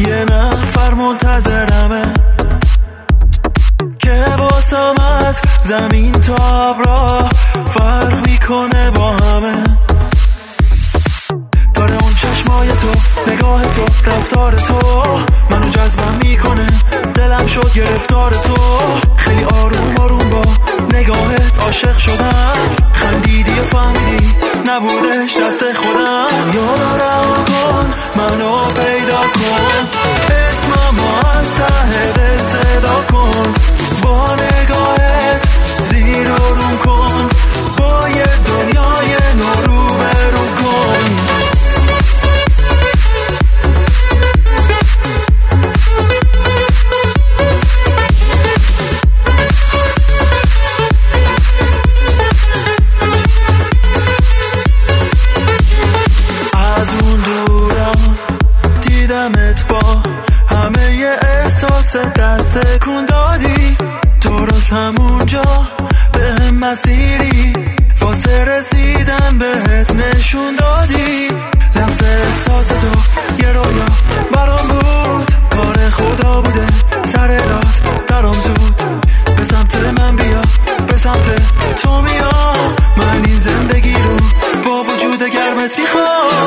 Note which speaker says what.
Speaker 1: یه نفر منتظرمه که واسم از زمین تا ابرا فرق میکنه با همه. داره اون چشمای تو، نگاه تو، رفتار تو منو جذبم میکنه، دلم شد گرفتار تو. خیلی آروم آروم با نگاهت عاشق شدم، خندیدی و فهمیدی نبودش دست خودم. دنیا رو رها کن، منو پیدا کن، اسممو از ته دل صدا کن، با نگاهت زیر و روم کن، با یه دنیای نو رو برو کن. از اون دورا دیدمت با همه ی احساس دست کن دادی، درست همونجا به مسیری واسه رسیدن بهت نشون دادی. لمس احساس تو یه رویا برام بود، کار خدا بوده سر رات درام زود. به سمت من بیا، به سمت تو میام، من این زندگی رو با وجود گرمت میخوام.